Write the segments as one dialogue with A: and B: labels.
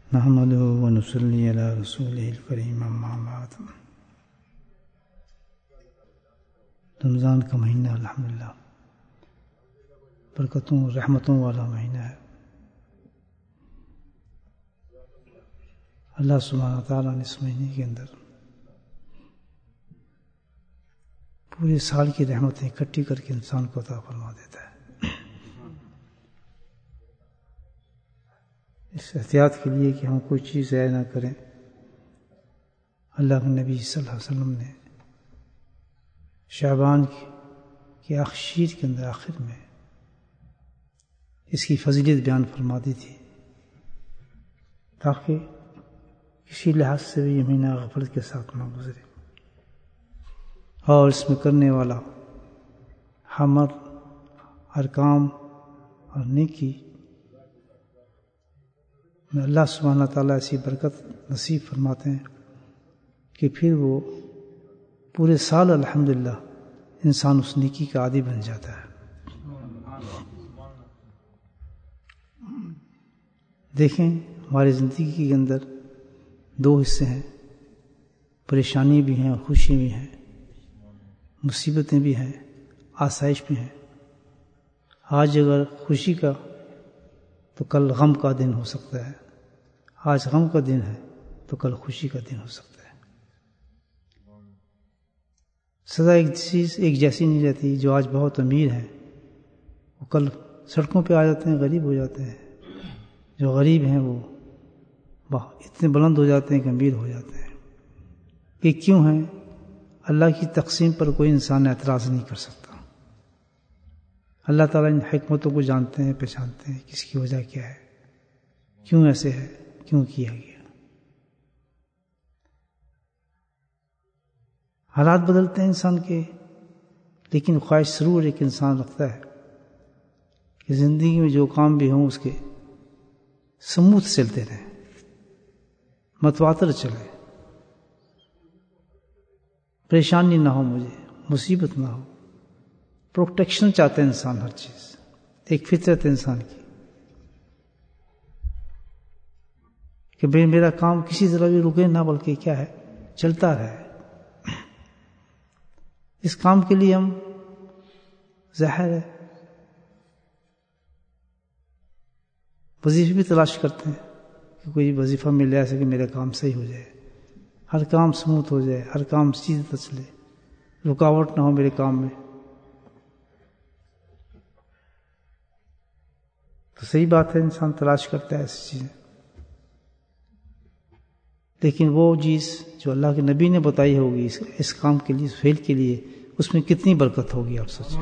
A: نحمده ونصلي على رسوله الکریم اما بعد۔ رمضان کا مہینہ الحمدللہ برکتوں رحمتوں والا مہینہ ہے۔ اللہ سبحانہ تعالیٰ نے اس مہینے کے اندر پورے سال کی رحمتیں اکٹھی کر کے انسان کو عطا فرما دیتا ہے۔ اس احتیاط کے لیے کہ ہم کوئی چیز ضائع نہ کریں، اللہ کے نبی صلی اللہ علیہ وسلم نے شعبان کی آخر کے اندر آخر میں اس کی فضیلت بیان فرما دی تھی، تاکہ کسی لحاظ سے بھی یہ مہینہ غفلت کے ساتھ نہ گزرے، اور اس میں کرنے والا عمل ہر کام اور نیکی میں اللہ سبحانہ تعالیٰ ایسی برکت نصیب فرماتے ہیں کہ پھر وہ پورے سال الحمدللہ انسان اس نیکی کا عادی بن جاتا ہے۔ دیکھیں ہماری زندگی کے اندر دو حصے ہیں، پریشانی بھی ہیں اور خوشی بھی ہیں، مصیبتیں بھی ہیں، آسائش بھی ہیں۔ آج اگر خوشی کا تو کل غم کا دن ہو سکتا ہے، آج غم کا دن ہے تو کل خوشی کا دن ہو سکتا ہے۔ سزا ایک چیز ایک جیسی نہیں رہتی۔ جو آج بہت امیر ہیں وہ کل سڑکوں پہ آ جاتے ہیں، غریب ہو جاتے ہیں۔ جو غریب ہیں وہ اتنے بلند ہو جاتے ہیں کہ امیر ہو جاتے ہیں۔ یہ کیوں ہیں؟ اللہ کی تقسیم پر کوئی انسان اعتراض نہیں کر سکتا۔ اللہ تعالیٰ ان حکمتوں کو جانتے ہیں، پہچانتے ہیں کہ اس کی وجہ کیا ہے، کیوں ایسے ہے، کیوں کیا گیا۔ حالات بدلتے ہیں انسان کے، لیکن خواہش ضرور ایک انسان رکھتا ہے کہ زندگی میں جو کام بھی ہوں اس کے سموتھ چلتے رہیں، متواتر چلے، پریشانی نہ ہو، مجھے مصیبت نہ ہو۔ پروٹیکشن چاہتا ہے انسان، ہر چیز ایک فطرت ہے انسان کی کہ بھئی میرا کام کسی طرح بھی رکے نہ، بلکہ کیا ہے، چلتا رہے۔ اس کام کے لیے ہم ظاہر ہے وظیفے بھی تلاش کرتے ہیں کہ کوئی وظیفہ مل جائے ایسے کہ میرا کام صحیح ہو جائے، ہر کام سموتھ ہو جائے، ہر کام سیدھا چلے، رکاوٹ نہ ہو میرے کام میں۔ تو صحیح بات ہے، انسان تلاش کرتا ہے ایسی چیزیں، لیکن وہ چیز جو اللہ کے نبی نے بتائی ہوگی اس کام کے لیے، اس فعل کے لیے، اس میں کتنی برکت ہوگی آپ سوچیں۔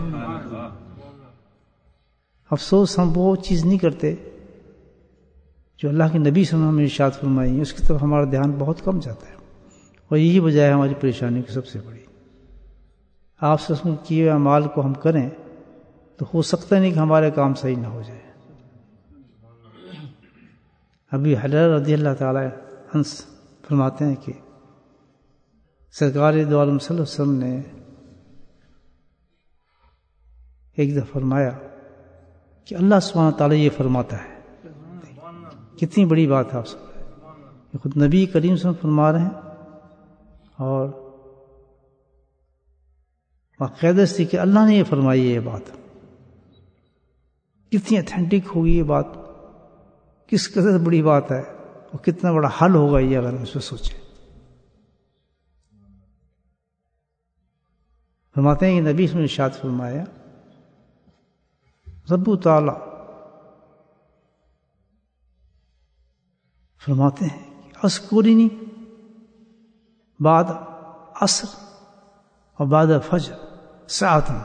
A: افسوس ہم وہ چیز نہیں کرتے جو اللہ کے نبی صلی اللہ علیہ وسلم نے ارشاد فرمائی، اس کی طرف ہمارا دھیان بہت کم جاتا ہے، اور یہی وجہ ہے ہماری پریشانی کی سب سے بڑی۔ آپ سے کیے ہوئے اعمال کو ہم کریں تو ہو سکتا نہیں کہ ہمارے کام صحیح نہ ہو جائے۔ ابی حریرہ رضی اللہ تعالی عنہ فرماتے ہیں کہ سرکار دو عالم صلی اللہ علیہ وسلم نے ایک دفعہ فرمایا کہ اللہ سبحانہ تعالیٰ یہ فرماتا ہے۔ کتنی بڑی بات ہے، آپ سب خود نبی کریم صلی اللہ علیہ وسلم فرما رہے ہیں، اور باقاعدہ سے کہ اللہ نے یہ فرمائی ہے۔ یہ بات کتنی اتھینٹک ہوگی، یہ بات کس قدر بڑی بات ہے، اور کتنا بڑا حل ہوگا یہ اگر ہم اس پہ سوچیں۔ فرماتے ہیں کہ نبی نے ارشاد فرمایا، رب تعالی فرماتے ہیں کہ اذکرنی بعد عصر اور بعد فجر ساعتاً،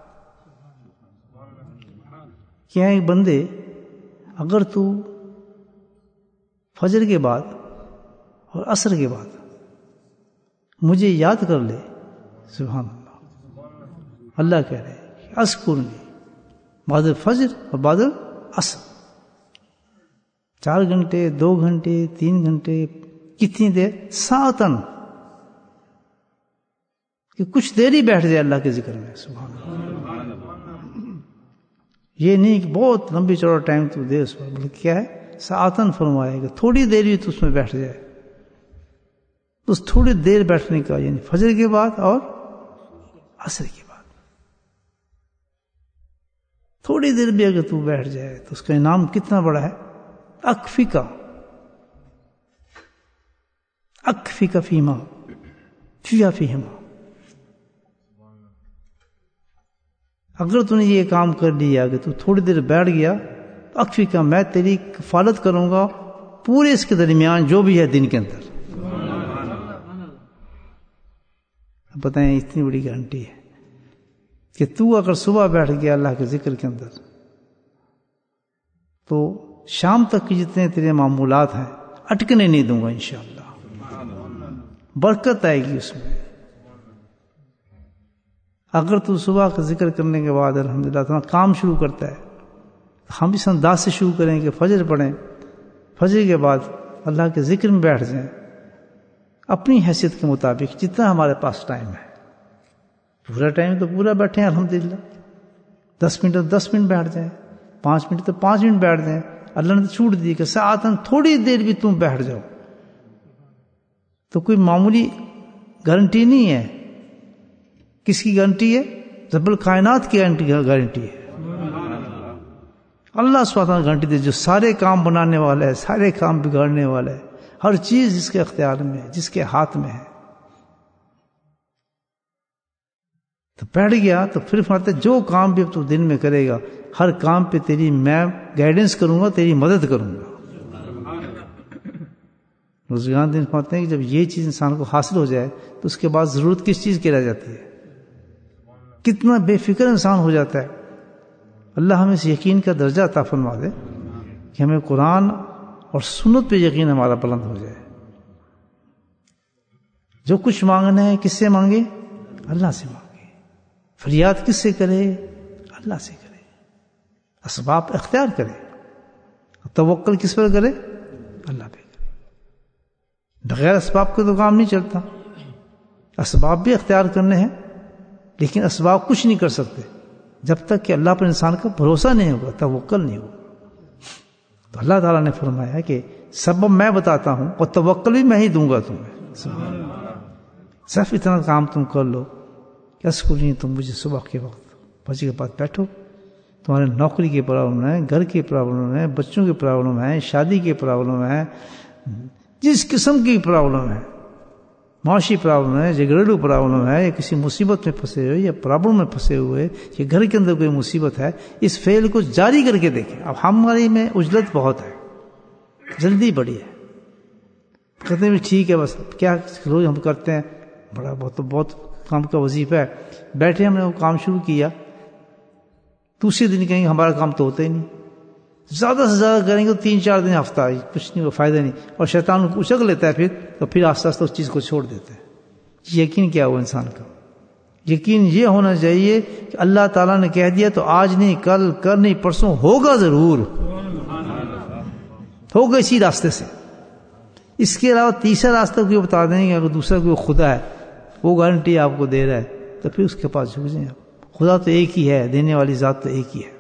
A: کیا ایک بندے اگر تو فجر کے بعد اور عصر کے بعد مجھے یاد کر لے، سبحان اللہ، اللہ کہہ رہے ہیں کہ اذکرنی بعد فجر اور بعد عصر، 4 گھنٹے، 2 گھنٹے، 3 گھنٹے، کتنی دیر، ساعتاً، کہ کچھ دیر ہی بیٹھ جائے اللہ کے ذکر میں، سبحان اللہ۔ یہ نہیں کہ بہت لمبی چوڑا ٹائم تو دے اس پر، بلکہ کیا ہے ساعتن فرمایا کہ تھوڑی دیر بھی تو اس میں بیٹھ جائے. اس تھوڑی دیر بیٹھنے کا یعنی فجر کے بعد اور عصر کے بعد تھوڑی دیر بھی اگر تو بیٹھ جائے تو اس کا انعام کتنا بڑا ہے. اکفیکا فیما فیہما. اگر تو نے یہ کام کر لیا کہ تو تھوڑی دیر بیٹھ گیا، اکفیکا میں تیری کفالت کروں گا پورے اس کے درمیان جو بھی ہے دن کے اندر. بتائیں اتنی بڑی گارنٹی ہے کہ تو اگر صبح بیٹھ گیا اللہ کے ذکر کے اندر تو شام تک کے جتنے تیرے معمولات ہیں اٹکنے نہیں دوں گا انشاءاللہ. برکت آئے گی اس میں. اگر تو صبح کا ذکر کرنے کے بعد الحمدللہ تمہارا کام شروع کرتا ہے، ہم اس انداز سے شروع کریں کہ فجر پڑھیں، فجر کے بعد اللہ کے ذکر میں بیٹھ جائیں اپنی حیثیت کے مطابق جتنا ہمارے پاس ٹائم ہے. پورا ٹائم تو پورا بیٹھے ہیں الحمدللہ. 10 منٹ تو 10 منٹ بیٹھ جائیں، 5 منٹ تو 5 منٹ بیٹھ جائیں. اللہ نے چھوٹ دی کہ ساعتن تھوڑی دیر بھی تم بیٹھ جاؤ. تو کوئی معمولی گارنٹی نہیں ہے. کس کی گارنٹی ہے؟ رب الکائنات کی گارنٹی ہے. اللہ سبحانہ وتعالیٰ گارنٹی دے جو سارے کام بنانے والا ہے، سارے کام بگاڑنے والا ہے. ہر چیز جس کے اختیار میں ہے، جس کے ہاتھ میں ہے. تو بیٹھ گیا تو پھر فرماتے جو کام بھی تو دن میں کرے گا ہر کام پہ تیری میں گائیڈنس کروں گا، تیری مدد کروں گا. روزگار دن فرماتے ہیں کہ جب یہ چیز انسان کو حاصل ہو جائے تو اس کے بعد ضرورت کس چیز کی رہ جاتی ہے؟ کتنا بے فکر انسان ہو جاتا ہے. اللہ ہمیں اس یقین کا درجہ عطا فرما دے کہ ہمیں قرآن اور سنت پہ یقین ہمارا بلند ہو جائے. جو کچھ مانگنا ہے کس سے مانگے؟ اللہ سے مانگے. فریاد کس سے کرے؟ اللہ سے کرے. اسباب اختیار کرے. توکل کس پر کرے؟ اللہ پہ کرے. بغیر اسباب کے تو کام نہیں چلتا. اسباب بھی اختیار کرنے ہیں لیکن اسباب کچھ نہیں کر سکتے جب تک کہ اللہ پر انسان کا بھروسہ نہیں ہوگا، توکل نہیں ہوگا. تو اللہ تعالیٰ نے فرمایا کہ سبب میں بتاتا ہوں اور توکل بھی میں ہی دوں گا تمہیں. صرف اتنا کام تم کر لو کہ اسکول تم مجھے صبح کے وقت فجر کے بعد بیٹھو. تمہارے نوکری کے پرابلم ہیں، گھر کے پرابلم ہیں، بچوں کے پرابلم ہیں، شادی کے پرابلم ہیں، جس قسم کی پرابلم ہے، معاشی پرابلم ہے، یا گھریلو پرابلم ہے، یا کسی مصیبت میں پھنسے ہوئے یا پرابلم میں پھنسے ہوئے یا گھر کے اندر کوئی مصیبت ہے، اس فعل کو جاری کر کے دیکھیں. اب ہمارے میں عجلت بہت ہے، جلدی بڑی ہے. کہتے ہیں ٹھیک ہے بس کیا روز ہم کرتے ہیں، بڑا بہت کام کا وظیفہ ہے، بیٹھے ہم نے وہ کام شروع کیا، دوسرے دن کہیں گے ہمارا کام تو ہوتا ہی نہیں. زیادہ سے زیادہ کریں گے تو 3-4 دن ہفتہ کچھ نہیں، وہ فائدہ نہیں. اور شیطان کو اچک لیتا ہے پھر آہستہ آہستہ اس چیز کو چھوڑ دیتا ہے. یقین کیا ہوا انسان کا؟ یقین یہ ہونا چاہیے کہ اللہ تعالیٰ نے کہہ دیا تو آج نہیں، کل نہیں، پرسوں ہوگا، ضرور ہوگا اسی راستے سے. اس کے علاوہ تیسرا راستہ کوئی بتا دیں گے، اگر دوسرا کوئی خدا ہے وہ گارنٹی آپ کو دے رہا ہے تو پھر اس کے پاس جھک جائیں. خدا تو ایک ہی ہے، دینے والی ذات تو ایک ہی ہے.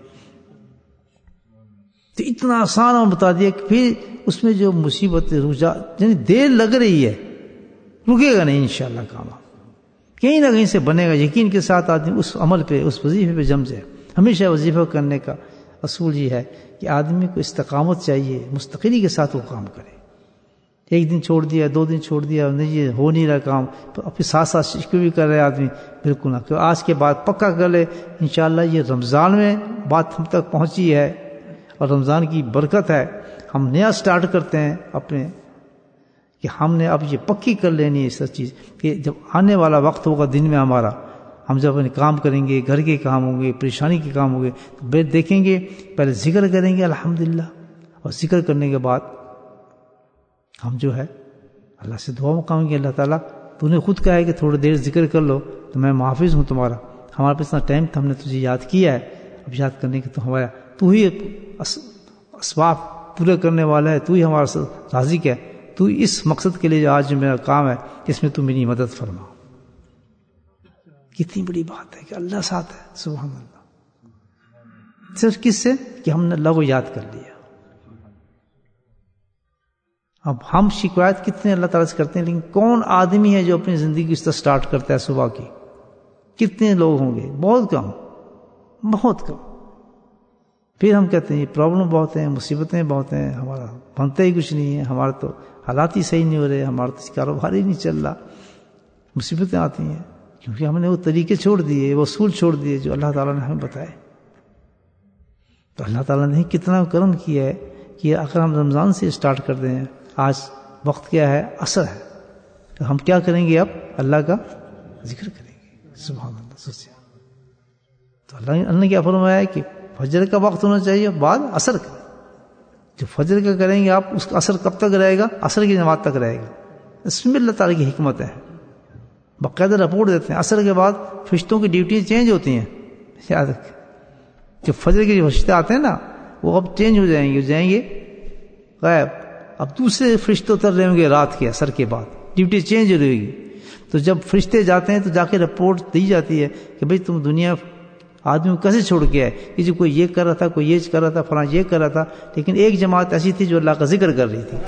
A: تو اتنا آسان اور بتا دیا کہ پھر اس میں جو مصیبت یعنی دیر لگ رہی ہے رکے گا نہیں انشاءاللہ. کام کہیں نہ کہیں سے بنے گا. یقین کے ساتھ آدمی اس عمل پہ، اس وظیفے پہ جم جائے. ہمیشہ وظیفہ کرنے کا اصول یہ ہے کہ آدمی کو استقامت چاہیے، مستقلی کے ساتھ وہ کام کرے. ایک دن چھوڑ دیا، 2 دن چھوڑ دیا، نہیں یہ ہو نہیں رہا کام، پھر ساتھ شکر بھی کر رہے آدمی. بالکل نہ کہ آج کے بعد پکا کر لے انشاءاللہ یہ رمضان میں بات ہم تک پہنچی ہے اور رمضان کی برکت ہے. ہم نیا سٹارٹ کرتے ہیں اپنے کہ ہم نے اب یہ پکی کر لینی ہے اس چیز کہ جب آنے والا وقت ہوگا دن میں ہمارا، ہم جب اپنے کام کریں گے، گھر کے کام ہوں گے، پریشانی کے کام ہوں گے، تو دیکھیں گے پہلے ذکر کریں گے الحمدللہ، اور ذکر کرنے کے بعد ہم جو ہے اللہ سے دعا مانگیں گے، اللہ تعالیٰ تو نے خود کہا ہے کہ تھوڑی دیر ذکر کر لو تو میں محافظ ہوں تمہارا. ہمارے پاس اتنا ٹائم تھا، ہم نے تجھے یاد کیا ہے، اب یاد کرنے کے تو ہمارا تو ہی اسباب پورے کرنے والا ہے، تو ہی ہمارا رازق ہے. تو اس مقصد کے لیے جو آج میرا کام ہے اس میں تو میری مدد فرما. کتنی بڑی بات ہے کہ اللہ ساتھ ہے. سبحان اللہ. صرف کس سے؟ کہ ہم نے اللہ کو یاد کر لیا. اب ہم شکایت کتنے اللہ تعالیٰ سے کرتے ہیں، لیکن کون آدمی ہے جو اپنی زندگی اس طرح سٹارٹ کرتا ہے صبح کی؟ کتنے لوگ ہوں گے؟ بہت کم، بہت کم۔ پھر ہم کہتے ہیں یہ پرابلم بہت ہیں، مصیبتیں بہت ہیں، ہمارا بنتا ہی کچھ نہیں ہے، ہمارا تو حالات ہی صحیح نہیں ہو رہے، ہمارا تو کاروبار ہی نہیں چل رہا۔ مصیبتیں آتی ہیں کیونکہ ہم نے وہ طریقے چھوڑ دیے، وہ اصول چھوڑ دیے جو اللہ تعالیٰ نے ہمیں بتائے۔ تو اللہ تعالیٰ نے کتنا کرم کیا ہے کہ اگر ہم رمضان سے اسٹارٹ کر دیں، آج وقت کیا ہے؟ عصر ہے، تو ہم کیا کریں گے؟ اب اللہ کا ذکر کریں گے۔ سبحان اللہ، سوچیں تو اللہ نے کیا فرمایا ہے کہ فجر کا وقت ہونا چاہیے، بعد عصر کا۔ جو فجر کا کریں گے آپ، اس کا اثر کب تک رہے گا؟ عصر کی جماعت تک رہے گا۔ اس میں اللہ تعالیٰ کی حکمت ہے، باقاعدہ رپورٹ دیتے ہیں۔ عصر کے بعد فرشتوں کی ڈیوٹیاں چینج ہوتی ہیں، یاد رکھیں۔ جو فجر کے جو فرشتے آتے ہیں نا، وہ اب چینج ہو جائیں گے غائب، اب دوسرے فرشتے اتر رہے ہوں گے رات کے عصر کے بعد، ڈیوٹی چینج ہو رہے گی۔ تو جب فرشتے جاتے ہیں تو جا کے رپورٹ دی جاتی ہے کہ بھئی تم دنیا آدمی کو کیسے چھوڑ کے آئے؟ کہ جو کوئی یہ کر رہا تھا، کوئی یہ کر رہا تھا، فلاں یہ کر رہا تھا، لیکن ایک جماعت ایسی تھی جو اللہ کا ذکر کر رہی تھی۔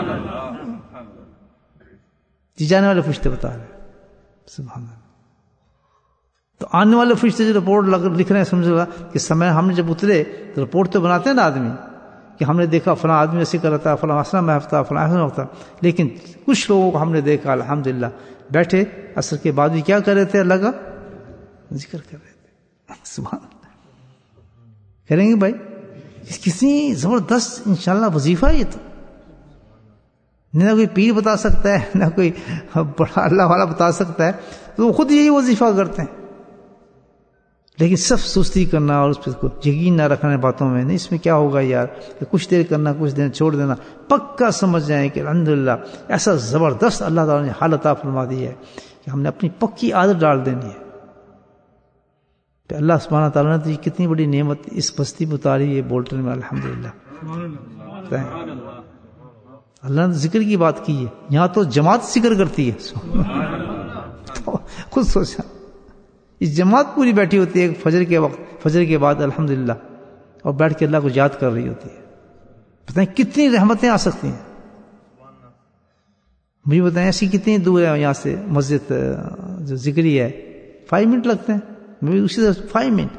A: جی جانے والے فرشتے بتا رہے ہیں، سبحان اللہ۔ تو آنے والے فرشتے جو رپورٹ لکھ رہے ہیں، سمجھ رہا کہ سمے ہم نے جب اترے تو رپورٹ تو بناتے ہیں نا آدمی کہ ہم نے دیکھا فلاں آدمی ایسے کر رہا تھا، فلاں اسنا محف تھا، فلاں ایسا ہوتا۔ لیکن کچھ لوگوں کو ہم نے دیکھا الحمدللہ بیٹھے عصر کے بعد بھی کیا کر رہے تھے؟ اللہ کا ذکر کر رہے تھے۔ سبحان اللہ۔ کریں گے بھائی، کسی زبردست انشاءاللہ وظیفہ یہ تو نہ کوئی پیر بتا سکتا ہے، نہ کوئی بڑا اللہ والا بتا سکتا ہے، تو وہ خود یہی وظیفہ کرتے ہیں۔ لیکن صرف سستی کرنا اور اس پہ یقین نہ رکھنے باتوں میں نہیں، اس میں کیا ہوگا یار کہ کچھ دیر کرنا، کچھ دیر چھوڑ دینا، پکا سمجھ جائیں کہ الحمدللہ ایسا زبردست اللہ تعالیٰ نے حال عطا فرما دی ہے کہ ہم نے اپنی پکی عادت ڈال دینی ہے۔ کہ اللہ سبحانہ تعالیٰ نے تو یہ کتنی بڑی نعمت اس بستی میں اتاری ہے بولٹن میں، الحمدللہ۔ اللہ نے ذکر کی بات کی ہے، یہاں تو جماعت ذکر کرتی ہے۔ تو خود سوچا اس جماعت پوری بیٹھی ہوتی ہے فجر کے وقت، فجر کے بعد الحمدللہ، اور بیٹھ کے اللہ کو یاد کر رہی ہوتی ہے۔ پتہ نہیں کتنی رحمتیں آ سکتی ہیں۔ مجھے بتائیں ایسی کتنی دور ہے یہاں سے مسجد جو ذکری ہے؟ 5 منٹ لگتے ہیں، میں اسی طرح 5 منٹ۔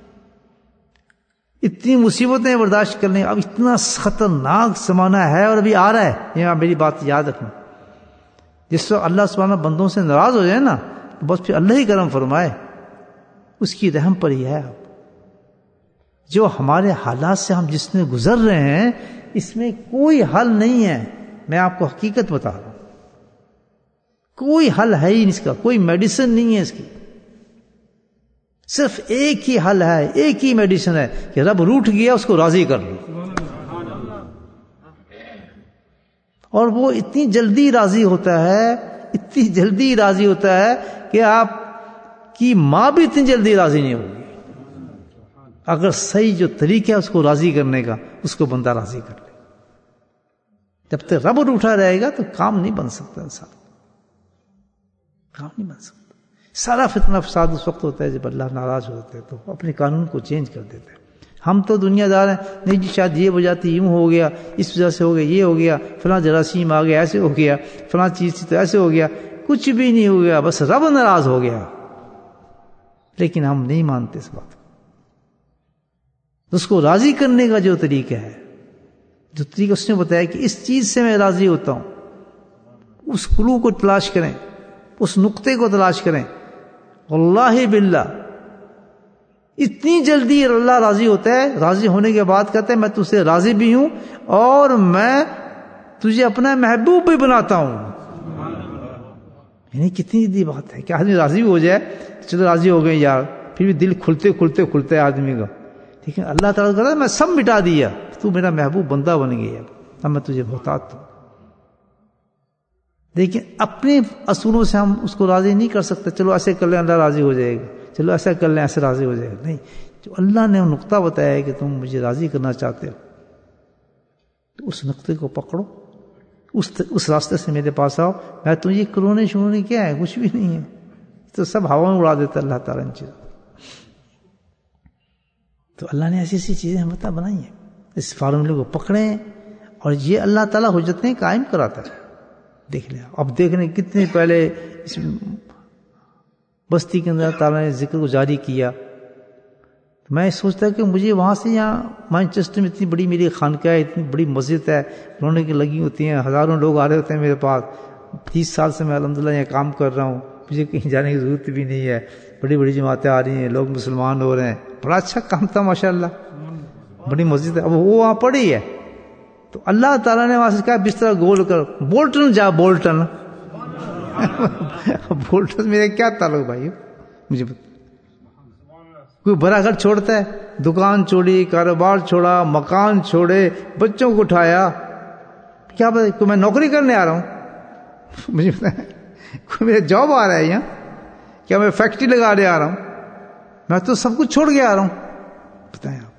A: اتنی مصیبتیں برداشت کرنے، اب اتنا خطرناک زمانہ ہے اور ابھی آ رہا ہے۔ یہ میری بات یاد رکھنا، جس وقت اللہ سبحانہ بندوں سے ناراض ہو جائے نا، تو بس پھر اللہ ہی کرم فرمائے، اس کی رحم پر ہی ہے۔ جو ہمارے حالات سے ہم جس میں گزر رہے ہیں، اس میں کوئی حل نہیں ہے۔ میں آپ کو حقیقت بتا رہا ہوں، کوئی حل ہے ہی نہیں اس کا، کوئی میڈیسن نہیں ہے اس کی۔ صرف ایک ہی حل ہے، ایک ہی میڈیسن ہے کہ رب روٹھ گیا اس کو راضی کر لو، اور وہ اتنی جلدی راضی ہوتا ہے، اتنی جلدی راضی ہوتا ہے کہ آپ کی ماں بھی اتنی جلدی راضی نہیں ہوگی اگر صحیح جو طریقہ ہے اس کو راضی کرنے کا، اس کو بندہ راضی کر لے۔ جب تک رب روٹھا رہے گا تو کام نہیں بن سکتا، انسان کام نہیں بن سکتا۔ سارا فتنہ فساد اس وقت ہوتا ہے جب اللہ ناراض ہوتے ہیں، تو اپنے قانون کو چینج کر دیتے ہیں۔ ہم تو دنیا دار ہیں، نہیں جی شاید یہ وجہ تھی، یوں ہو گیا، اس وجہ سے ہو گیا، یہ ہو گیا، فلاں جراثیم آ گیا، ایسے ہو گیا، فلاں چیز تھی تو ایسے ہو گیا۔ کچھ بھی نہیں ہو گیا، بس رب ناراض ہو گیا۔ لیکن ہم نہیں مانتے اس بات کو۔ اس کو راضی کرنے کا جو طریقہ ہے، جو طریقہ اس نے بتایا کہ اس چیز سے میں راضی ہوتا ہوں، اس کلو کو تلاش کریں، اس نقطے کو تلاش کریں۔ واللہ باللہ اتنی جلدی اللہ راضی ہوتا ہے، راضی ہونے کے بعد کہتے ہیں میں تجھ سے راضی بھی ہوں اور میں تجھے اپنا محبوب بھی بناتا ہوں۔ یعنی کتنی جدی بات ہے کہ آدمی راضی بھی ہو جائے، چلو راضی ہو گئے یار، پھر بھی دل کھلتے آدمی کا، لیکن اللہ تعالیٰ کہتا ہے میں سب مٹا دیا، تو میرا محبوب بندہ بن گیا، اب میں تجھے محتاج ہوں۔ لیکن اپنے اصولوں سے ہم اس کو راضی نہیں کر سکتے، چلو ایسے کر لیں اللہ راضی ہو جائے گا، چلو ایسا کر لیں ایسے راضی ہو جائے گا۔ نہیں، جو اللہ نے نقطہ بتایا ہے کہ تم مجھے راضی کرنا چاہتے ہو، تو اس نقطے کو پکڑو، اس راستے سے میرے پاس آؤ۔ میں تجھے کرونے شروع کیا ہے؟ کچھ بھی نہیں ہے، تو سب ہوا میں اڑا دیتا اللہ تعالیٰ ان چیزوں۔ تو اللہ نے ایسی ایسی چیزیں ہم بنائی ہیں، اس فارمولے کو پکڑیں اور یہ اللہ تعالیٰ حجتیں قائم کراتا ہے. دیکھ لیا اب، دیکھ رہے کتنے پہلے اس بستی کے اندر تعالیٰ نے ذکر کو جاری کیا. میں سوچتا کہ مجھے وہاں سے یہاں مانچسٹر میں اتنی بڑی میری خانقاہ ہے، اتنی بڑی مسجد ہے، رونے کی لگی ہوتی ہیں، ہزاروں لوگ آ رہے ہوتے ہیں میرے پاس. 30 سال سے میں الحمدللہ یہاں کام کر رہا ہوں، مجھے کہیں جانے کی ضرورت بھی نہیں ہے. بڑی بڑی جماعتیں آ رہی ہیں، لوگ مسلمان ہو رہے ہیں. بڑا اچھا کام تھا ماشاءاللہ، بڑی مسجد ہے. اب وہ وہاں پڑی ہے تو اللہ تعالیٰ نے وہاں سے کہا بستر گول کر، بولٹن جا، بولٹن. بولٹن میرے کیا تعلق بھائی؟ مجھے کوئی بڑا گھر چھوڑتا ہے، دکان چھوڑی، کاروبار چھوڑا، مکان چھوڑے، بچوں کو اٹھایا، کیا پتا کوئی میں نوکری کرنے آ رہا ہوں، مجھے پتا ہے کوئی میرا جاب آ رہا ہے یہاں، کیا میں فیکٹری لگانے آ رہا ہوں؟ میں تو سب کچھ چھوڑ کے آ رہا ہوں. بتائیں آپ،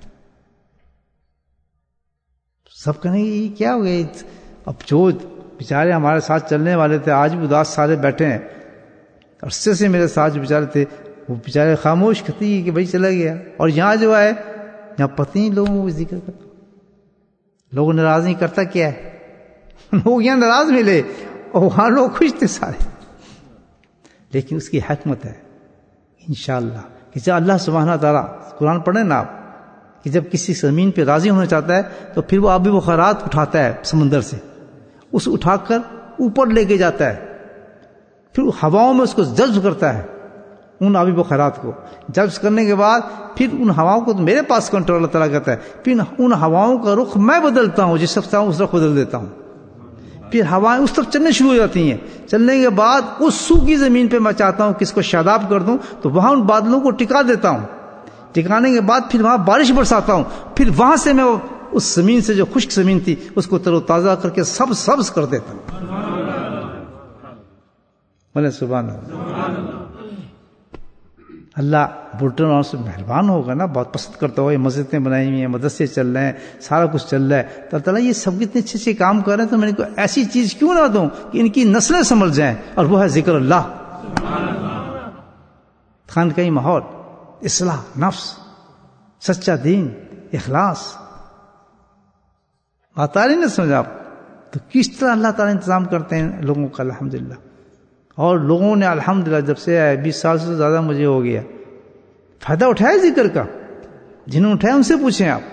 A: سب کہنے یہ کیا ہو گیا؟ اب جو بیچارے ہمارے ساتھ چلنے والے تھے آج بھی اداس سارے بیٹھے ہیں، عرصے سے میرے ساتھ جو بیچارے تھے وہ بیچارے خاموش کہتی کہ بھائی چلا گیا. اور یہاں جو ہے یہاں پتہ نہیں لوگوں کو ذکر کرتا، لوگ ناراض نہیں کرتا کیا ہے؟ لوگ یہاں ناراض ملے اور وہاں لوگ خوش تھے سارے. لیکن اس کی حکمت ہے انشاءاللہ کہ جب اللہ سبحانہ تعالیٰ قرآن پڑھیں نا آپ، کہ جب کسی زمین پہ راضی ہونا چاہتا ہے تو پھر وہ آبی بخارات اٹھاتا ہے سمندر سے، اس اٹھا کر اوپر لے کے جاتا ہے، پھر ہواؤں میں اس کو جذب کرتا ہے، ان آبی بخارات کو جذب کرنے کے بعد پھر ان ہواؤں کو تو میرے پاس کنٹرول اللہ تعالیٰ کرتا ہے. پھر ان ہواؤں کا رخ میں بدلتا ہوں، جس طرح اس رخ بدل دیتا ہوں. پھر ہوائیں اس طرف چلنے شروع ہو جاتی ہیں. چلنے کے بعد اس سوکھی زمین پہ میں چاہتا ہوں کہ اس کو شاداب کر دوں تو وہاں ان بادلوں کو ٹکا دیتا ہوں. ٹکانے کے بعد پھر وہاں بارش برساتا ہوں. پھر وہاں سے میں اس زمین سے جو خشک زمین تھی اس کو تر و تازہ کر کے سبز کر دیتا ہوں. بولے سبحان اللہ. اللہ بلٹن اور سے مہربان ہوگا نا، بہت پسند کرتا ہو. یہ مسجدیں بنائی ہوئی ہیں، مدرسے چل رہے ہیں، سارا کچھ چل رہا ہے. تو اللہ تعالیٰ یہ سب اتنے اچھے اچھے کام کر رہے ہیں تو میں نے کوئی ایسی چیز کیوں نہ دوں کہ ان کی نسلیں سنبھل جائیں، اور وہ ہے ذکر اللہ. خانقاہی ماحول، اصلاح نفس، سچا دین، اخلاص. بات آ رہی نہیں سمجھ آپ؟ تو کس طرح اللہ تعالیٰ انتظام کرتے ہیں لوگوں کا الحمدللہ. اور لوگوں نے الحمدللہ جب سے 20 سال سے زیادہ مجھے ہو گیا فائدہ اٹھایا ذکر کا. جنہوں نے اٹھایا ان سے پوچھیں آپ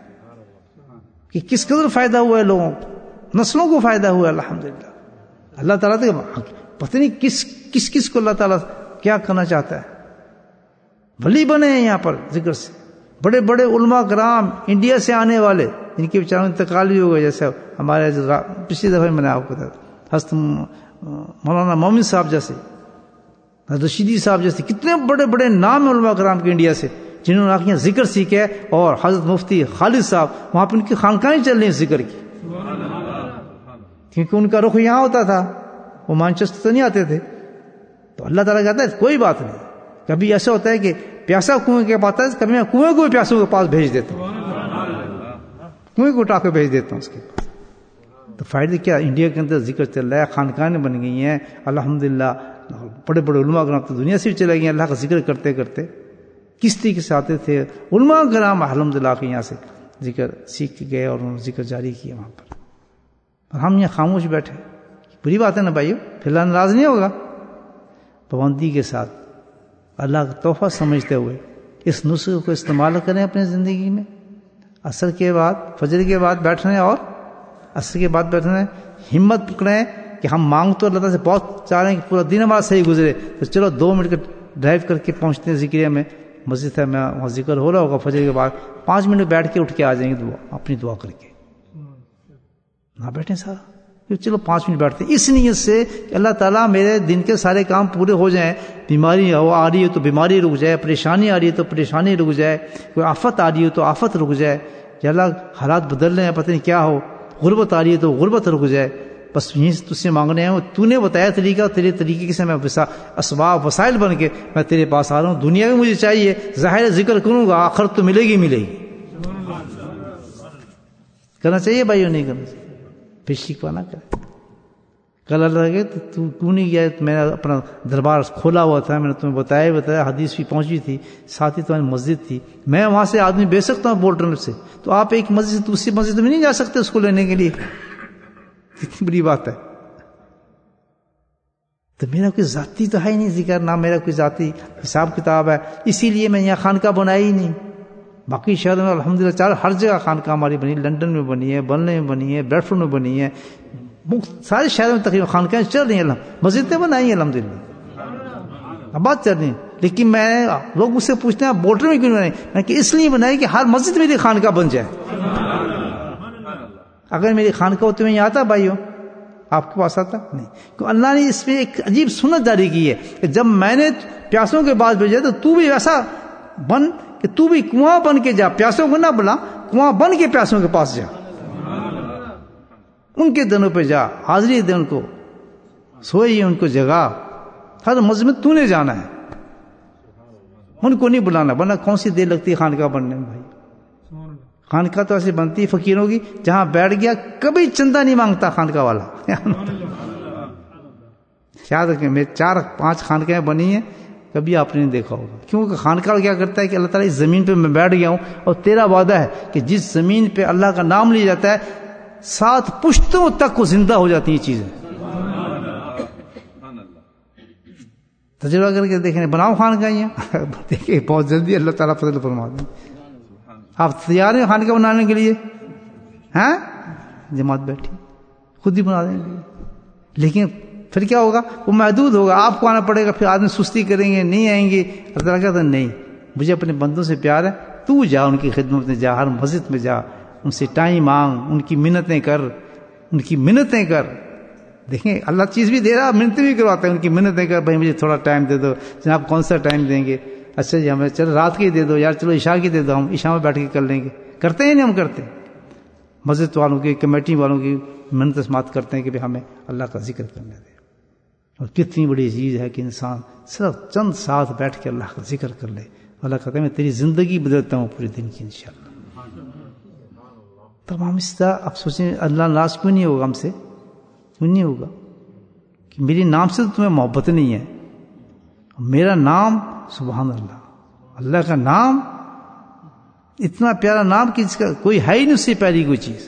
A: کہ کس قدر فائدہ ہوا ہے لوگوں کو، نسلوں کو فائدہ ہوا ہے الحمدللہ. اللہ تعالیٰ پتہ نہیں کس کو اللہ تعالیٰ کیا کرنا چاہتا ہے. ولی بنے ہیں یہاں پر ذکر سے، بڑے بڑے علماء کرام انڈیا سے آنے والے، ان کے بیچاروں انتقال بھی ہو گئے. جیسے ہمارے پچھلی دفعہ میں نے آپ کو بتایا حضرت مولانا مومن صاحب جیسے، رشیدی صاحب جیسے، کتنے بڑے بڑے نام ہیں علماء کرام کے انڈیا سے جنہوں نے آخر ذکر سیکھے. اور حضرت مفتی خالد صاحب وہاں پہ ان کی خانقاہیں چل رہی ہیں ذکر کی، کیونکہ ان کا رخ یہاں ہوتا تھا، وہ مانچسٹر نہیں آتے تھے. تو اللہ تعالیٰ کہتا ہے کوئی بات نہیں. کبھی ایسا ہوتا ہے کہ پیاسا کنویں کے پاس ہے، کبھی میں کنویں کو بھی پیاسوں کے پاس بھیج دیتا ہوں، کنویں کو اٹھا کے بھیج دیتا ہوں اس کے پاس. تو فائدے کیا؟ انڈیا کے اندر ذکر چل رہا ہے، خانقاہیں بن گئی ہیں الحمدللہ. بڑے بڑے علماء کرام تو دنیا سے بھی چلے گئے اللہ کا ذکر کرتے کرتے. کس طریقے سے آتے تھے علماء کرام الحمدللہ کے یہاں سے ذکر سیکھ کے گئے اور انہوں نے ذکر جاری کیا وہاں پر. اور ہم یہاں خاموش بیٹھے. بری بات ہے نا بھائیو؟ پھر اللہ ناراض نہیں ہوگا. پابندی کے ساتھ اللہ کا تحفہ سمجھتے ہوئے اس نسخے کو استعمال کریں اپنی زندگی میں. عصر کے بعد، فجر کے بعد بیٹھنے اور عصر کے بعد بیٹھنے، ہمت پکڑیں کہ ہم مانگ تو اللہ تعالیٰ سے بہت چاہ رہے ہیں کہ پورا دن ہمارا صحیح گزرے، تو چلو 2 منٹ کا ڈرائیو کر کے پہنچتے ہیں ذکریہ میں. مسجد ہے، میں وہاں ذکر ہو رہا ہوگا فجر کے بعد، 5 منٹ بیٹھ کے اٹھ کے آ جائیں گے دعا اپنی دعا کر کے. نہ بیٹھیں سارا، چلو 5 منٹ بیٹھتے ہیں اس نیت سے کہ اللہ تعالیٰ میرے دن کے سارے کام پورے ہو جائیں. بیماری آ رہی ہے تو بیماری رک جائے، پریشانی آ رہی ہے تو پریشانی رک جائے، کوئی آفت آ رہی ہے تو آفت رک جائے. یا اللہ حالات بدل رہے ہیں پتہ نہیں کیا ہو، غربت آ رہی ہے تو غربت رک جائے. بس یہیں سے تجھ سے مانگنے ہیں. تو نے بتایا طریقہ، تیرے طریقے سے میں اسباب وسائل بن کے میں تیرے پاس آ رہا ہوں. دنیا میں مجھے چاہیے، ظاہر ذکر کروں گا، آخرت تو ملے گی. کرنا چاہیے بھائیو، نہیں کرنا چاہیے. پھر شکوہ نہ کرے. کل اللہ کہ تو کیوں نہیں گیا؟ میں نے اپنا دربار کھولا ہوا تھا، میں نے تمہیں بتایا حدیث بھی پہنچی تھی، ساتھ ہی تمہاری مسجد تھی، میں وہاں سے آدمی بھیج سکتا ہوں بورڈر سے، تو آپ ایک مسجد سے دوسری مسجد میں نہیں جا سکتے اس کو لینے کے لیے؟ کتنی بڑی بات ہے. تو میرا کوئی ذاتی تو ہے ہی نہیں ذکر، نہ میرا کوئی ذاتی حساب کتاب ہے، اسی لیے میں یہاں خانقاہ بنائی ہی نہیں. باقی شہروں میں الحمدللہ ہر جگہ خانقاہ ہماری بنی، لنڈن میں بنی ہے، برلن میں بنی ہے، بیڈفورڈ میں بنی ہے، سارے شہروں میں تقریباً خانقاہیں چل رہی ہیں، مسجدیں بنائی ہیں الحمدللہ، بات چل رہی ہیں. لیکن میں لوگ مجھ سے پوچھتے ہیں بورڈر میں کیوں بنائی؟ میں کہ اس لیے بنائی کہ ہر مسجد میری خانقاہ بن جائے. اگر میری خانقاہ ہوتے میں یہ آتا بھائیوں؟ آپ کے پاس آتا نہیں. کہ اللہ نے اس میں ایک عجیب سنت جاری کی ہے کہ جب میں نے پیاسوں کے بعد بھیجا تو بھی ویسا بن کہ تو بھی کنواں بن کے جا، پیاسوں کو نہ بلا، کنواں بن کے پیاسوں کے پاس جا، ان کے دنوں پہ جا، حاضری دے ان کو، سوئی ان کو جگا، ہر مسجد تو نے جانا ہے، ان کو نہیں بلانا. ورنہ کون سی دیر لگتی ہے خانقاہ بننے میں بھائی؟ خانقاہ تو ایسی بنتی ہے فقیروں کی، جہاں بیٹھ گیا کبھی چندہ نہیں مانگتا خانقاہ والا. یاد رکھیں میں 4-5 خانقاہیں بنی ہیں، کبھی آپ نے نہیں دیکھا ہوگا. کیونکہ خانقاہ کیا کرتا ہے کہ اللہ تعالیٰ اس زمین پہ میں بیٹھ گیا ہوں اور تیرا وعدہ ہے کہ جس زمین پہ اللہ کا نام لیا جاتا ہے 7 پشتوں تک وہ زندہ ہو جاتی ہیں چیزیں. تجربہ کر کے دیکھیں، بناؤ خانقاہیں، دیکھیں بہت جلدی اللہ تعالیٰ فضل فرما دیں. آپ تیار ہیں خانقاہ بنانے کے لیے؟ ہاں، جماعت بیٹھی خود ہی بنا دیں گے. لیکن پھر کیا ہوگا؟ وہ محدود ہوگا، آپ کو آنا پڑے گا. پھر آدمی سستی کریں گے، نہیں آئیں گے. اللہ تعالیٰ کہتا ہے نہیں، مجھے اپنے بندوں سے پیار ہے، تو جا ان کی خدمت میں جا، ہر مسجد میں جا، ان سے ٹائم مانگ، ان کی منتیں کر، ان کی منتیں کر. دیکھیں اللہ چیز بھی دے رہا، منتیں بھی کرواتا ہے، ان کی منتیں کر. بھائی مجھے تھوڑا ٹائم دے دو. جناب کون سا ٹائم دیں گے؟ اچھا جی ہمیں چلو رات کی دے دو یار، چلو عشاء کی دے دو، ہم عشاء میں بیٹھ کے کر لیں گے. کرتے ہیں نہیں؟ ہم کرتے ہیں. مسجد والوں کی، کمیٹی والوں کی منت سماعت کرتے ہیں کہ ہمیں اللہ کا ذکر کرنے دے. اور کتنی بڑی چیز ہے کہ انسان صرف چند ساتھ بیٹھ کے اللہ کا ذکر کر لے. اللہ کہتا ہے میں تیری زندگی بدلتا ہوں پورے دن کی انشاءاللہ. تب ہم اس طرح اب سوچیں اللہ ناراض کیوں نہیں ہوگا ہم سے؟ کیوں نہیں ہوگا؟ کہ میری نام سے تو تمہیں محبت نہیں ہے. میرا نام سبحان اللہ، اللہ کا نام اتنا پیارا نام کہ جس کا کوئی ہے ہی نہیں، اس سے پیاری کوئی چیز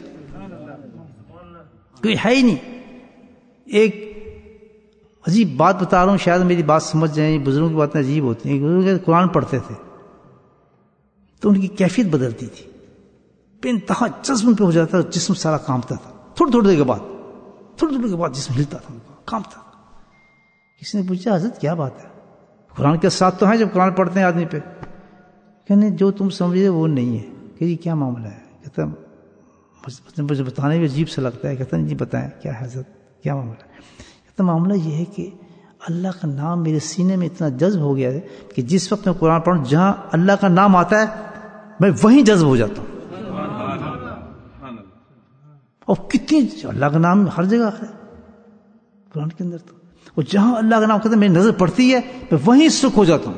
A: کوئی ہے ہی نہیں. ایک عجیب بات بتا رہا ہوں، شاید میری بات سمجھ جائیں. بزرگوں کی باتیں عجیب ہوتی ہیں. بزرگ قرآن پڑھتے تھے تو ان کی کیفیت بدلتی تھی، بے انتہا جذب پہ ہو جاتا تھا، جسم سارا کانپتا تھا. تھوڑی تھوڑی دیر کے بعد جسم ہلتا تھا، کانپتا تھا. کسی نے پوچھا حضرت کیا بات ہے؟ قرآن کے ساتھ تو ہیں جب قرآن پڑھتے ہیں آدمی پہ. کہنے جو تم سمجھے وہ نہیں ہے. کہ جی کیا معاملہ ہے؟ کہتا مجھے بتانے میں عجیب سا لگتا ہے. کہتا جی بتائیں کیا ہے حضرت، کیا معاملہ ہے؟ کہتا معاملہ یہ ہے کہ اللہ کا نام میرے سینے میں اتنا جذب ہو گیا ہے کہ جس وقت میں قرآن پڑھوں جہاں اللہ کا نام آتا ہے میں وہیں جذب ہو جاتا ہوں. اور کتنی اللہ کا نام ہر جگہ ہے قرآن کے اندر. تو اور جہاں اللہ کا نام کہتا ہے میری نظر پڑتی ہے میں وہیں سکھ ہو جاتا ہوں.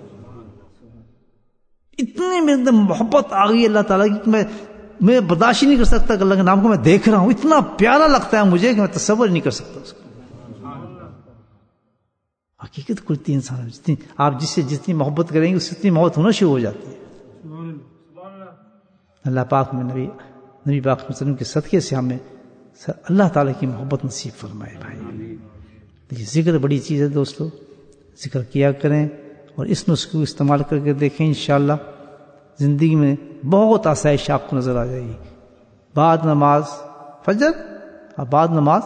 A: اتنی میرے اندر محبت آ گئی اللہ تعالیٰ کی کہ میں برداشت ہی نہیں کر سکتا کہ اللہ کے نام کو میں دیکھ رہا ہوں. اتنا پیارا لگتا ہے مجھے کہ میں تصور نہیں کر سکتا اس کو. حقیقت کھلتی ہے انسان جتنی آپ جس سے جتنی محبت کریں گے اس سے اتنی محبت ہونا شروع ہو جاتی ہے. اللہ پاک میں نبی پاک صلی اللہ علیہ وسلم کے صدقے سے ہمیں اللہ تعالیٰ کی محبت نصیب فرمائے. بھائی ذکر بڑی چیز ہے دوستو، ذکر کیا کریں اور اس نسخے کو استعمال کر کے دیکھیں. انشاءاللہ زندگی میں بہت آسائش آپ کو نظر آ جائے گی. بعد نماز فجر اور بعد نماز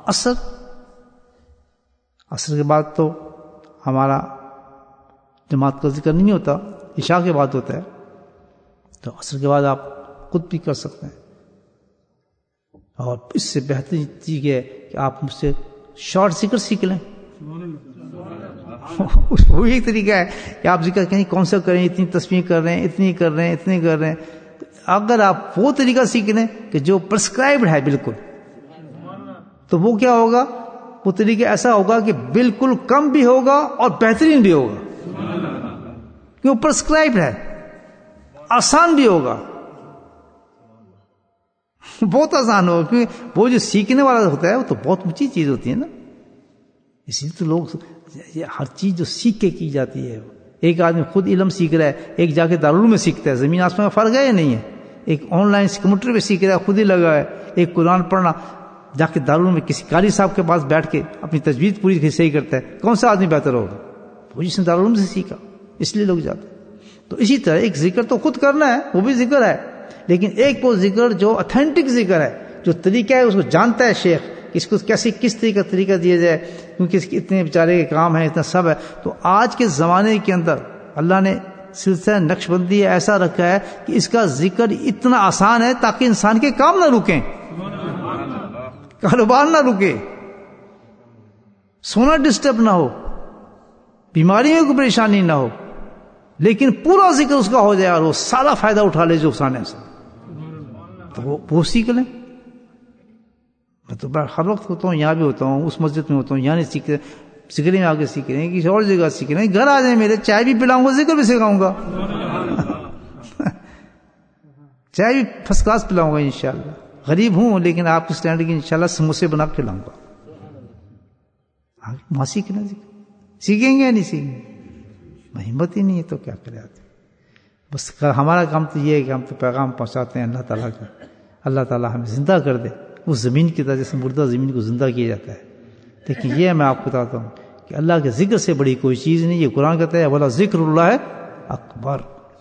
A: عصر کے بعد تو ہمارا جماعت کا ذکر نہیں ہوتا، عشاء کے بعد ہوتا ہے. تو عصر کے بعد آپ خود بھی کر سکتے ہیں. اور اس سے بہترین چیز ہے کہ آپ مجھ سے شارٹ ذکر سیکھ لیں. وہ ایک طریقہ ہے کہ آپ ذکر کہیں کون سا کریں، اتنی تسبیح کر رہے ہیں، اتنی کر رہے ہیں، اتنی کر رہے ہیں. اگر آپ وہ طریقہ سیکھ لیں کہ جو پرسکرائبڈ ہے بالکل، تو وہ کیا ہوگا؟ وہ طریقہ ایسا ہوگا کہ بالکل کم بھی ہوگا اور بہترین بھی ہوگا، کہ وہ پرسکرائبڈ ہے، آسان بھی ہوگا. بہت آسان ہو، کیونکہ وہ جو سیکھنے والا ہوتا ہے وہ تو بہت اونچی چیز ہوتی ہے نا. اسی لیے تو لوگ ہر چیز جو سیکھ کے کی جاتی ہے. ایک آدمی خود علم سیکھ رہا ہے، ایک جا کے دارالعلوم میں سیکھتا ہے، زمین آسمان کا فرق ہے یا نہیں ہے؟ ایک آن لائن کمپیوٹر پہ سیکھ رہا ہے، خود ہی لگا ہے. ایک قرآن پڑھنا جا کے دارالعلوم میں کسی قاری صاحب کے پاس بیٹھ کے اپنی تجوید پوری صحیح کرتا ہے، کون سا آدمی بہتر ہوگا؟ وہ جس نے دارالعلوم سے سیکھا، اس لیے لوگ جاتے ہیں. تو اسی طرح ایک ذکر تو خود کرنا ہے، وہ بھی ذکر ہے، لیکن ایک وہ ذکر جو اتھینٹک ذکر ہے، جو طریقہ ہے اس کو جانتا ہے شیخ، اس کو کیسے کس طریقہ دیا جائے، کیونکہ اتنے بیچارے کے کام ہیں، اتنا سب ہے. تو آج کے زمانے کے اندر اللہ نے سلسلہ نقش بندی ایسا رکھا ہے کہ اس کا ذکر اتنا آسان ہے تاکہ انسان کے کام نہ رکیں، کاروبار نہ رکے، سونا ڈسٹرب نہ ہو، بیماری میں کوئی پریشانی نہ ہو، لیکن پورا ذکر اس کا ہو جائے اور وہ سارا فائدہ اٹھا لے جو اٹھانے سے. تو وہ سیکھ لیں. میں تو ہر وقت ہوتا ہوں، یہاں بھی ہوتا ہوں، اس مسجد میں ہوتا ہوں، یہاں نہیں سیکھتے، ذکر میں آگے سیکھ رہے ہیں، کسی اور جگہ سیکھ رہے ہیں. گھر آ جائیں میرے، چائے بھی پلاؤں گا، ذکر بھی سکھاؤں گا، چائے بھی فرسٹ کلاس پلاؤں گا انشاءاللہ. غریب ہوں لیکن آپ کے سٹینڈرڈ کی انشاءاللہ سموسے بنا کے کھلاؤں گا. وہاں سیکھنا، سیکھیں گے یا نہیں سیکھیں گے؟ ہمت ہی نہیں ہے تو کیا کرے آتے. بس ہمارا کام تو یہ ہے کہ ہم تو پیغام پہنچاتے ہیں اللہ تعالیٰ کا. اللہ تعالیٰ ہمیں زندہ کر دے اس زمین کی طرح جیسے مردہ زمین کو زندہ کیا جاتا ہے. لیکن یہ میں آپ کو بتاتا ہوں کہ اللہ کے ذکر سے بڑی کوئی چیز نہیں. یہ قرآن کہتا ہے وَلَا ذِكْرُ اللَّهِ اکبر.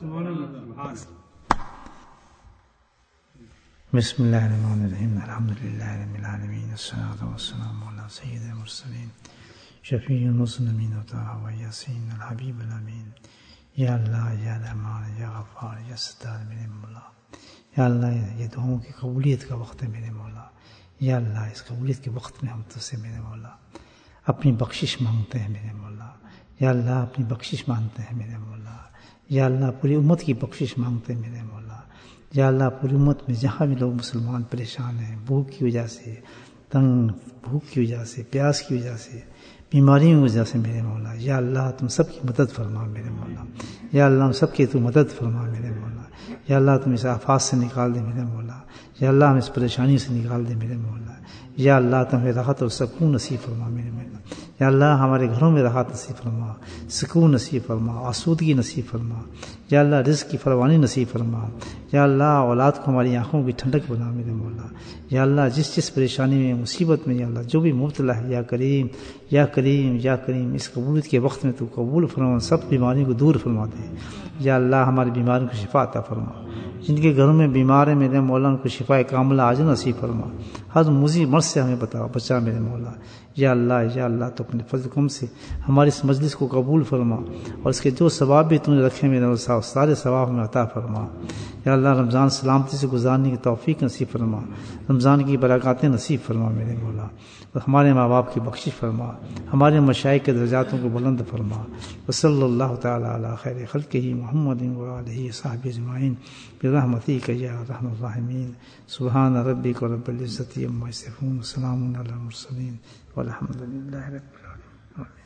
A: بسم اللہ الرحمن الرحیم. الحمدللہ رب العالمین، الصلاۃ والسلام علی سید المرسلین شفیع المذنبین و یاسین الحبیب الامین. یا اللہ، یا رحمان، یا غفار، یا ستار میرے مولا. یا اللہ، یہ دعاؤں کی قبولیت کا وقت ہے میرے مولا. یا اللہ، اس قبولیت کے وقت میں ہم تجھ سے میرے مولا اپنی بخشش مانگتے ہیں میرے مولا. یا اللہ، اپنی بخشش مانگتے ہیں میرے مولا. یا اللہ، پوری امت کی بخشش مانگتے ہیں میرے مولا. یا اللہ، پوری امت میں جہاں بھی لوگ مسلمان پریشان ہیں، بھوک کی وجہ سے، تنگ بھوک کی وجہ سے، پیاس کی وجہ سے، بیماریوں کی وجہ سے میرے مولا. یا اللہ، تم سب کی مدد فرما میرے مولا. یا اللہ، ہم سب کی تو مدد فرما میرے مولا. یا اللہ، تم اس آفات سے نکال دے میرے مولا. یا اللہ، ہم اس پریشانی سے نکال دے میرے مولا. یا اللہ، تمہیں راحت اور سکون نصیب فرما میرے مولا. یا اللہ، ہمارے گھروں میں راحت نصیب فرما، سکون نصیب فرما، آسودگی نصیب فرما. یا اللہ، رزق کی فراوانی نصیب فرما. یا اللہ، اولاد کو ہماری آنکھوں کی ٹھنڈک بنا میرے مولا. یا اللہ، جس پریشانی میں، مصیبت میں، یا اللہ جو بھی مبتلا ہے، یا کریم، یا کریم، یا کریم، اس قبولیت کے وقت میں تو قبول فرما، سب بیماریوں کو دور فرما دے. یا اللہ، ہماری بیماریوں کو شفا عطا فرما. جن کے گھروں میں بیمار ہیں میرے مولا، ان کو شفا کاملہ عاجل نصیب فرما. ہر مضر مرض سے ہمیں بچا میرے مولا. یا اللہ، یا اللہ، تو اپنے فضل کرم سے ہماری اس مجلس کو قبول فرما، اور اس کے جو ثواب بھی تم نے رکھے میرے مولا، سارے ثواب ہمیں عطا فرما. یا اللہ، رمضان سلامتی سے گزارنے کی توفیق نصیب فرما، رمضان کی برکاتیں نصیب فرما میرے مولا. اور ہمارے ماں باپ کی بخشش فرما، ہمارے مشائخ کے درجاتوں کو بلند فرما. وصلی اللہ تعالی علی خیر خلقہ محمد و آلہ وصحبہ اجمعین برحمتک یا ارحم الراحمین. سبحان ربک رب العزۃ عما یصفون، وسلام علی المرسلین والحمد للہ رب العالمین.